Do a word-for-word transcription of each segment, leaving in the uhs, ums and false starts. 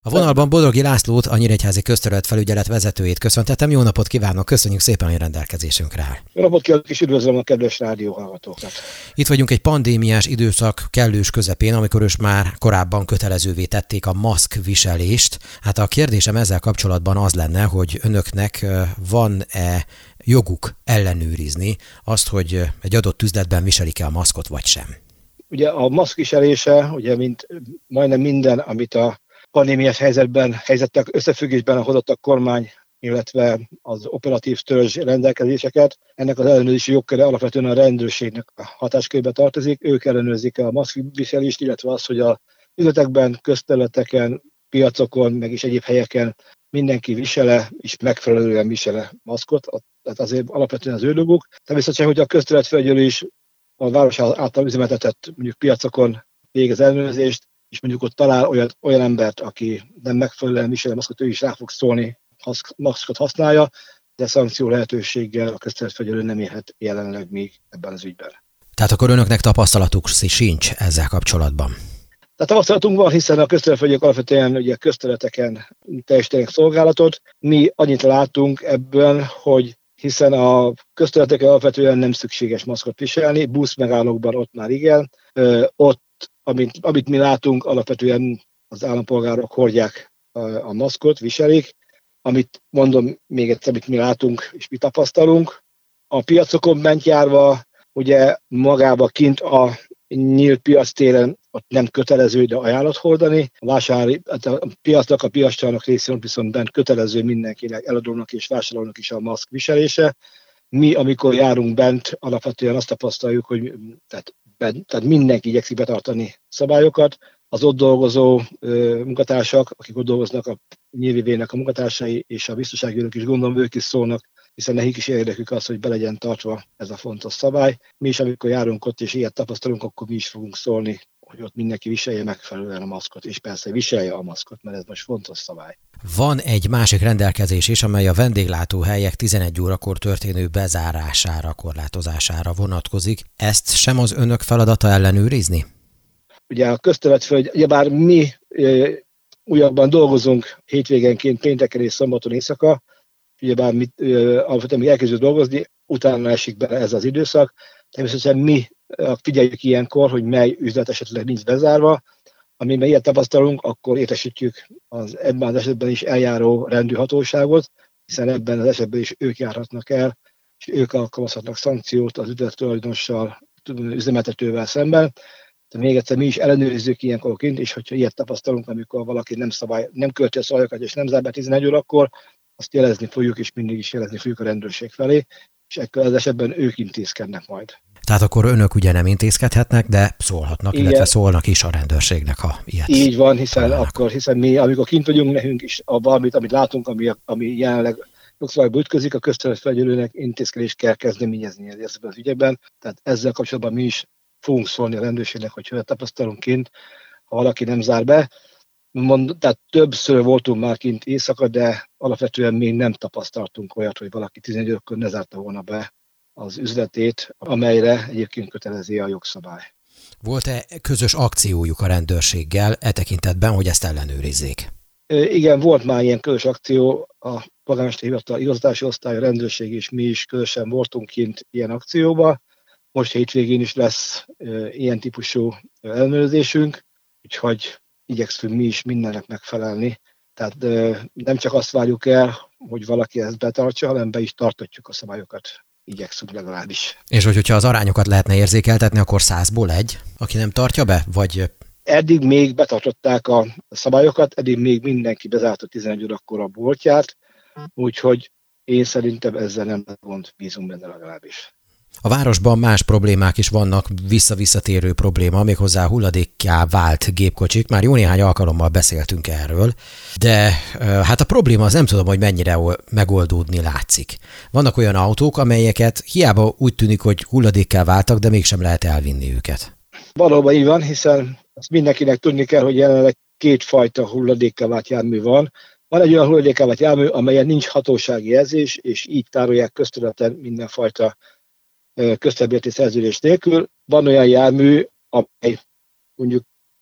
A vonalban Bodrogi Lászlót, a Nyíregyházi Közterület felügyelet vezetőjét köszöntetem. Jó napot kívánok, köszönjük szépen, hogy rendelkezésünkre áll. Jó napot kívánok, és üdvözlöm a kedves rádióhallgatókat. Itt vagyunk egy pandémiás időszak kellős közepén, amikor is már korábban kötelezővé tették a maszkviselést. Hát a kérdésem ezzel kapcsolatban az lenne, hogy önöknek van-e joguk ellenőrizni azt, hogy egy adott üzletben viselik-e a maszkot, vagy sem? Ugye a maszkviselése, ugye mint majdnem minden, amit a pandémiás helyzetben, helyzettek összefüggésben hozott a kormány, illetve az operatív törzs rendelkezéseket. Ennek az ellenőrzési jogköre alapvetően a rendőrségnek a hatáskörébe tartozik. Ők ellenőrzik a maszkviselést, illetve az, hogy a üzletekben, közterületeken, piacokon, meg is egyéb helyeken mindenki visele, és megfelelően visele maszkot. Tehát azért alapvetően az ő dolguk. Természetesen, hogy a közterületfelügyelés a város által üzemeltetett mondjuk piacokon végez ellenőrzést, és mondjuk ott talál olyan, olyan embert, aki nem megfelelően viseli a maszkot, ő is rá fog szólni, maszkot használja, de szankció lehetőséggel a közterületfelügyelő nem érhet jelenleg még ebben az ügyben. Tehát akkor önöknek tapasztalatuk sincs ezzel kapcsolatban? Tehát tapasztalatunk van, hiszen a közterületfelügyelők alapvetően ugye közterületeken teljesítenek szolgálatot. Mi annyit látunk ebből, hogy hiszen a közterületeken alapvetően nem szükséges maszkot viselni, buszmegállókban ott már igen, Ö, ott Amit, amit mi látunk, alapvetően az állampolgárok hordják a, a maszkot, viselik. Amit mondom még egyszer, amit mi látunk és mi tapasztalunk. A piacokon bent járva, ugye magába kint a nyílt piactéren ott nem kötelező, de ajánlat hordani. A vásári, a piacnak, a piaccsarnok részén viszont bent kötelező mindenkinek, eladónak és vásárlónak is a maszk viselése. Mi, amikor járunk bent, alapvetően azt tapasztaljuk, hogy tehát tehát mindenki igyekszik betartani szabályokat. Az ott dolgozó ö, munkatársak, akik ott dolgoznak, a nyilvévének a munkatársai és a biztonsági őrök is, gondolom, ők is szólnak, hiszen nekik is érdekük az, hogy be legyen tartva ez a fontos szabály. Mi is, amikor járunk ott és ilyet tapasztalunk, akkor mi is fogunk szólni, hogy ott mindenki viselje megfelelően a maszkot, és persze viselje a maszkot, mert ez most fontos szabály. Van egy másik rendelkezés is, amely a vendéglátóhelyek tizenegy órakor történő bezárására, korlátozására vonatkozik. Ezt sem az önök feladata ellenőrizni? Ugye a közterületfelügy, ugyebár mi e, újakban dolgozunk hétvégenként, pénteken és szombaton éjszaka, ugyebár mi e, alapvetően mi elkezdjük dolgozni, utána esik bele ez az időszak. Természetesen mi figyeljük ilyenkor, hogy mely üzlet esetleg nincs bezárva. Amiben ilyet tapasztalunk, akkor értesítjük az ebben az esetben is eljáró rendőrhatóságot, hiszen ebben az esetben is ők járhatnak el, és ők alkalmazhatnak szankciót az üzlettulajdonossal, üzemeltetővel szemben. De még egyszer mi is ellenőrizzük ilyenkor kint, és hogyha ilyet tapasztalunk, amikor valaki nem, szabály, nem követi a szabályokat és nem zár be tizenegy órakor, azt jelezni fogjuk, és mindig is jelezni fogjuk a rendőrség felé, és ekkor az esetben ők intézkednek majd. Tehát akkor önök ugye nem intézkedhetnek, de szólhatnak, igen, illetve szólnak is a rendőrségnek, ha ilyet. Így van, hiszen akkor, hiszen mi, amikor kint vagyunk, nekünk is a valamit, amit látunk, ami, ami jelenleg jogszabályba ütközik, a közterületfelügyelőnek intézkedést kell kezdeményezni ezekben az ügyekben. Tehát ezzel kapcsolatban mi is fogunk szólni a rendőrségnek, hogy hogy tapasztalunk kint, ha valaki nem zár be. Mond, tehát többször voltunk már kint éjszaka, de alapvetően még nem tapasztaltunk olyat, hogy valaki tizenegy órakor ne zárta volna be az üzletét, amelyre egyébként kötelezi a jogszabály. Volt-e közös akciójuk a rendőrséggel e tekintetben, hogy ezt ellenőrizzék? Igen, volt már ilyen közös akció, a polgármesteri hivatal igazgatási osztály, a rendőrség és mi is közösen voltunk kint ilyen akcióba. Most hétvégén is lesz ilyen típusú ellenőrzésünk, úgyhogy igyekszünk mi is mindennek megfelelni. Tehát nem csak azt várjuk el, hogy valaki ezt betartsa, hanem be is tartatjuk a szabályokat. Igyekszünk legalábbis. És hogy, hogyha az arányokat lehetne érzékeltetni, akkor százból egy, aki nem tartja be? Vagy... Eddig még betartották a szabályokat, eddig még mindenki bezárta tizenegy órakor a boltját, úgyhogy én szerintem ezzel nem gond, bízunk benne legalábbis. A városban más problémák is vannak, visszavisszatérő probléma, méghozzá hulladékká vált gépkocsik. Már jó néhány alkalommal beszéltünk erről, de hát a probléma az nem tudom, hogy mennyire megoldódni látszik. Vannak olyan autók, amelyeket hiába úgy tűnik, hogy hulladékká váltak, de mégsem lehet elvinni őket. Valóban így van, hiszen azt mindenkinek tudni kell, hogy jelenleg kétfajta hulladékká vált jármű van. Van egy olyan hulladékká vált jármű, amelyen nincs hatósági jelzés, és így tárolják közterületen mindenfajta közterületi szerződés nélkül. Van olyan jármű, amely mondjuk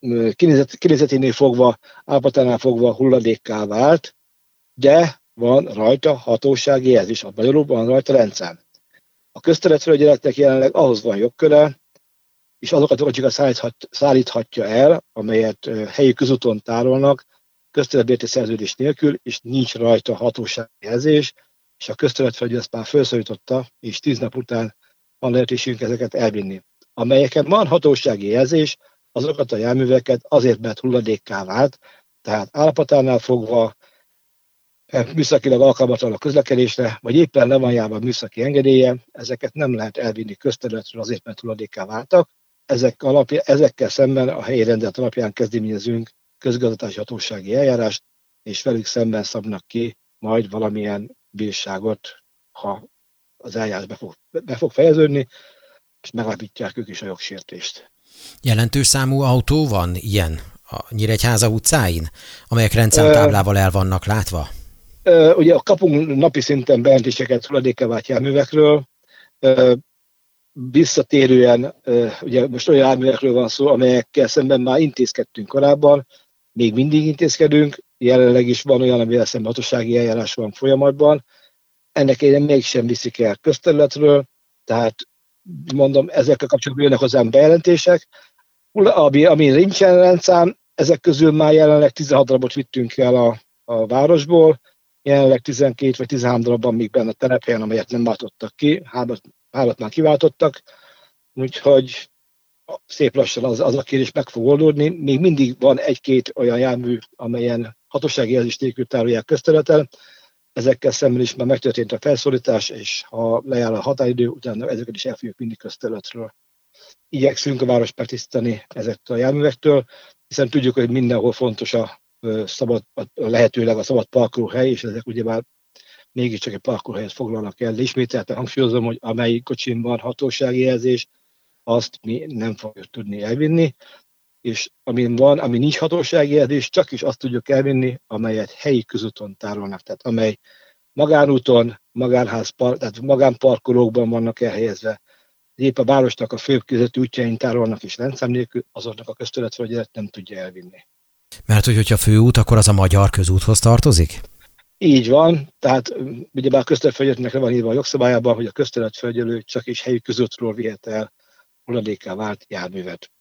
kinézeténél fogva, állapotánál fogva hulladékká vált, de van rajta hatósági jelzés, a magyarul van rajta rendszám. A közterületfelügyeletnek jelenleg ahhoz van jogköre, és azokat a kocsikat szállíthat, szállíthatja el, amelyet helyi közúton tárolnak, közterületbérti szerződés nélkül, és nincs rajta hatósági jelzés, és a közterületfelügyelet ezt már felszólította, és tíz nap után van lehetőségünk ezeket elvinni. Amelyeken van hatósági jelzés, azokat a járműveket azért, mert hulladékká vált, tehát állapotánál fogva, műszakilag alkalmatlan a közlekedésre, vagy éppen le van járva a műszaki engedélye, ezeket nem lehet elvinni közterületről azért, mert hulladékká váltak. Ezek alapja, ezekkel szemben a helyi rendelet alapján kezdeményezünk közigazgatási hatósági eljárást, és velük szemben szabnak ki majd valamilyen bírságot, ha az eljárás be fog, be fog fejeződni, és megállapítják ők is a jogsértést. Jelentős számú autó van ilyen a Nyíregyháza utcáin, amelyek rendszámtáblával el vannak látva? Ugye kapunk napi szinten bejelentéseket hulladékká vált járművekről, visszatérően, ugye most olyan járművekről van szó, amelyekkel szemben már intézkedtünk korábban, még mindig intézkedünk, jelenleg is van olyan, amivel szemben hatósági eljárás van folyamatban, ennek én mégsem viszik el közterületről, tehát mondom, ezekkel kapcsolatban jönnek hozzám bejelentések, ami, ami nincsen rendszám, ezek közül már jelenleg tizenhat darabot vittünk el a, a városból, jelenleg tizenkét vagy tizenhárom darabban még benne a telephelyen, amelyet nem váltottak ki, hármat, hármat már kiváltottak, úgyhogy szép lassan az, az a kérdés meg fog oldódni. Még mindig van egy-két olyan jármű, amelyen hatósági jelzés nélkül tárolják közterületen, ezekkel szemben is már megtörtént a felszólítás, és ha lejár a határidő, utána ezeket is el fogjuk vinni közterületről. Igyekszünk a város megtisztítani ezektől a járművektől, hiszen tudjuk, hogy mindenhol fontos a szabad, a lehetőleg a szabad parkolóhely, és ezek ugyebár mégiscsak egy parkolóhelyet foglalnak el. De ismételten hangsúlyozom, hogy amelyik kocsin van hatósági jelzés, azt mi nem fogjuk tudni elvinni, és amin van, ami nincs hatósági jelzés, csak is azt tudjuk elvinni, amelyet helyi közúton tárolnak, tehát amely magánúton, magánház, tehát magánparkolókban vannak elhelyezve. Épp a városnak a főbb közötti útjain tárolnak is rendszám nélkül, azoknak a közterületfelügyelet nem tudja elvinni. Mert hogy, hogyha főút, akkor az a magyar közúthoz tartozik? Így van, tehát ugyebár a közterületfelügyeletnek le van írva a jogszabályában, hogy a közterületfelügyelő csak is helyi közútról vihet el hulladékká vált járművet.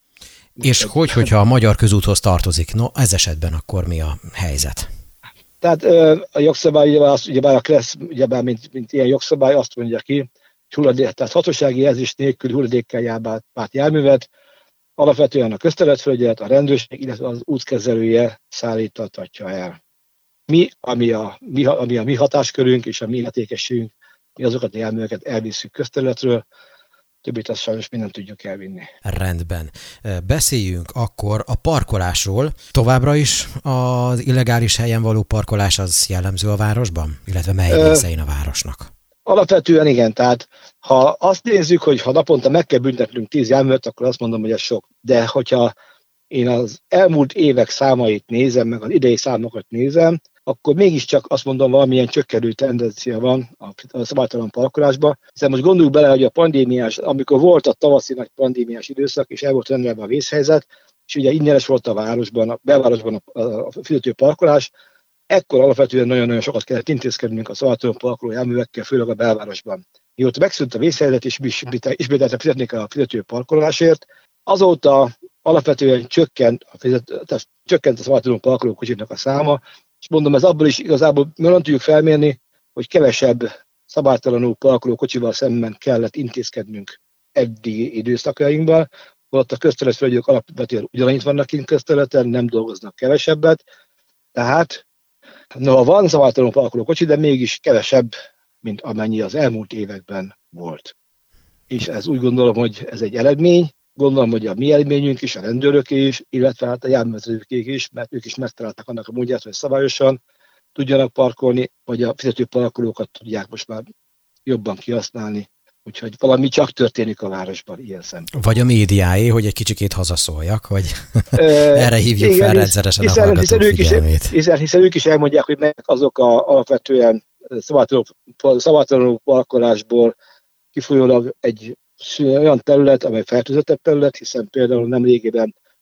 És hogy, hogyha a magyar közúthoz tartozik? No, ez esetben akkor mi a helyzet? Tehát a jogszabály, ugyebár, ugyebár a KRESZ, ugyebár mint, mint ilyen jogszabály azt mondja ki, hogy hulladék, tehát hatósági jelzés nélkül hulladékkel vált járművet alapvetően a közterületfelügyelet, a rendőrség, illetve az útkezelője szállítathatja el. Mi, ami a mi, ami a mi hatáskörünk és a mi illetékességünk, mi azokat a járműveket elviszünk közterületről, többit azt sajnos mi nem tudjuk elvinni. Rendben. Beszéljünk akkor a parkolásról. Továbbra is az illegális helyen való parkolás az jellemző a városban? Illetve mely részein a városnak? Alapvetően igen, tehát ha azt nézzük, hogy ha naponta meg kell büntetnünk tíz járművet, akkor azt mondom, hogy ez sok. De hogyha én az elmúlt évek számait nézem, meg az idei számokat nézem, akkor mégiscsak azt mondom, valamilyen csökkenő tendencia van a szabálytalan parkolásban. Hiszen most gondoljuk bele, hogy a pandémiás, amikor volt a tavaszi nagy pandémiás időszak, és el volt rendelve a vészhelyzet, és ugye ingyenes volt a városban, a belvárosban a, a fizető parkolás, ekkor alapvetően nagyon-nagyon sokat kellett intézkednünk a szabálytalan parkoló járművekkel, főleg a belvárosban. Mióta megszűnt a vészhelyzet, és ismételten fizetni kell a fizető parkolásért, azóta alapvetően csökkent a, fizet, tehát csökkent a szabálytalan parkolókocsiknak a száma, és mondom, ez abból is igazából nem tudjuk felmérni, hogy kevesebb szabálytalanul parkoló kocsival szemben kellett intézkednünk eddigi időszakainkban, holott a közterületfelügyelők alapvetően ugyanannyit vannak kint közterületen, nem dolgoznak kevesebbet, tehát no, van szabálytalanul parkoló kocsi, de mégis kevesebb, mint amennyi az elmúlt években volt. És ez úgy gondolom, hogy ez egy eredmény, gondolom, hogy a mi eredményünk is, a rendőröké is, illetve hát a járművezetőkék is, mert ők is megtalálták annak a módját, hogy szabályosan tudjanak parkolni, vagy a fizető parkolókat tudják most már jobban kihasználni. Úgyhogy valami csak történik a városban ilyen szempontból. Vagy a médiáé, hogy egy kicsikét hazaszóljak, hogy erre hívjuk igen, fel rendszeresen hiszen, a hallgatók hiszen figyelmét. Is, hiszen, hiszen ők is elmondják, hogy meg azok a alapvetően szabálytalanul parkolásból kifolyólag egy olyan terület, amely fertőzöttebb terület, hiszen például nem régében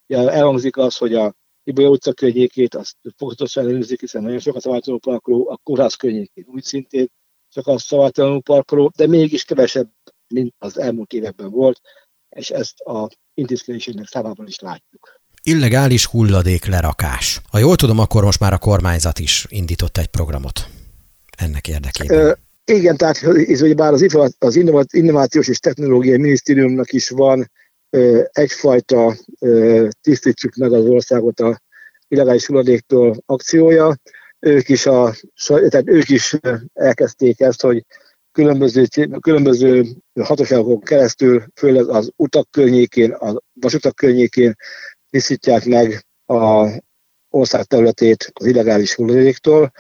elhangzik az, hogy a Ibolya utca környékét azt fokozatosan ellenőrzik, hiszen nagyon sokat szabálytalanul parkoló, a kórház környékén úgy szintén csak a szabálytalanul parkoló, de mégis kevesebb, mint az elmúlt években volt, és ezt a intézkedésének számában is látjuk. Illegális hulladék lerakás. Ha jól tudom, akkor most már a kormányzat is indított egy programot ennek érdekében. Ö, igen, tehát bár az, az Innovációs és Technológiai Minisztériumnak is van ö, egyfajta ö, tisztítsuk meg az országot a illegális hulladéktól akciója. Ők is, a, tehát ők is elkezdték ezt, hogy különböző, különböző hatóságokon keresztül, főleg az utak környékén, a vasutak környékén tisztítják meg az ország területét az illegális hulladéktól.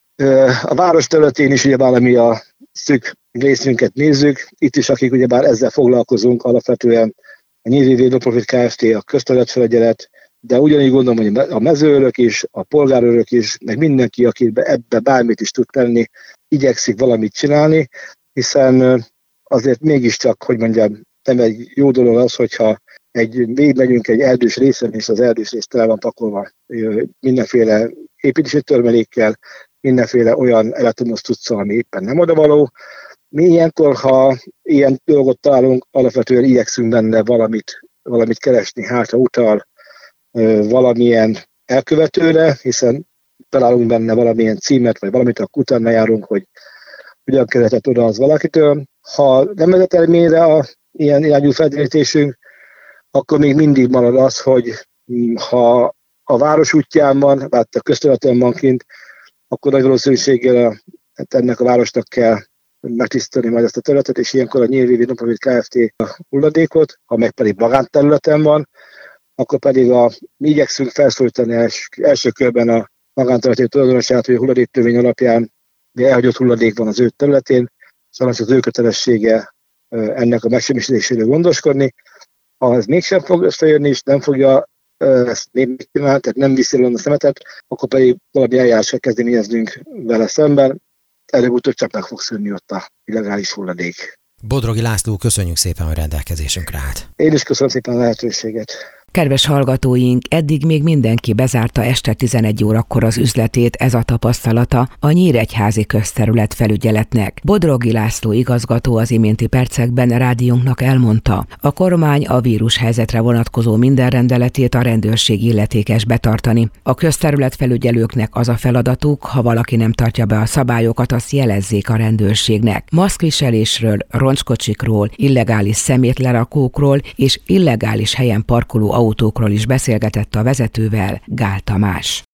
A város területén is ugyebár, ami a szűk részünket nézzük, itt is, akik ugyebár ezzel foglalkozunk, alapvetően a Nyíri Non-Profit Kft., a közterületfelügyelet, de ugyanígy gondolom, hogy a mezőőrök is, a polgárőrök is, meg mindenki, aki ebbe bármit is tud tenni, igyekszik valamit csinálni, hiszen azért mégiscsak, hogy mondjam, nem egy jó dolog az, hogyha egy, végigmegyünk egy erdős részen, és az erdős rész tele van pakolva mindenféle építési törmelékkel, mindenféle olyan elektromos cuccal, ami éppen nem odavaló. Mi ilyenkor, ha ilyen dolgot találunk, alapvetően igyekszünk benne valamit, valamit keresni, hátra utal valamilyen elkövetőre, hiszen találunk benne valamilyen címet, vagy valamit, akkor utána járunk, hogy hogyan keretett oda az valakitől. Ha nem vezet eredményre a ilyen irányú felderítésünk, akkor még mindig marad az, hogy ha a város útján van, vagy a közterületen van kint, akkor nagy valószínűséggel a, hát ennek a városnak kell megtisztítani majd ezt a területet, és ilyenkor a Nyíri Non-Profit Kft. A hulladékot, ha meg pedig magánterületen van, akkor pedig a, mi igyekszünk felszólítani els, első körben a magánterületi tulajdonosát, hogy a hulladéktörvény alapján elhagyott hulladék van az ő területén, szóval az ő kötelessége ennek a megsemmisítéséről gondoskodni. Ha ez mégsem fog összejönni, és nem fogja ezt még csinálni, tehát nem viszi a szemetet, akkor pedig valami eljárás kell kezdeményeznünk vele szemben. Előbb-utóbb csak meg fog szűnni ott a illegális hulladék. Bodrogi László, köszönjük szépen, hogy rendelkezésünkre állt. Én is köszönöm szépen a lehetőséget. Kedves hallgatóink, eddig még mindenki bezárta este tizenegy órakor az üzletét, ez a tapasztalata a Nyíregyházi Közterület Felügyeletnek. Bodrogi László igazgató az iménti percekben rádiónknak elmondta, a kormány a vírushelyzetre vonatkozó minden rendeletét a rendőrség illetékes betartani. A közterületfelügyelőknek az a feladatuk, ha valaki nem tartja be a szabályokat, azt jelezzék a rendőrségnek. Maszkviselésről, roncskocsikról, illegális szemétlerakókról és illegális helyen parkoló autókról is beszélgetett a vezetővel Gál Tamás.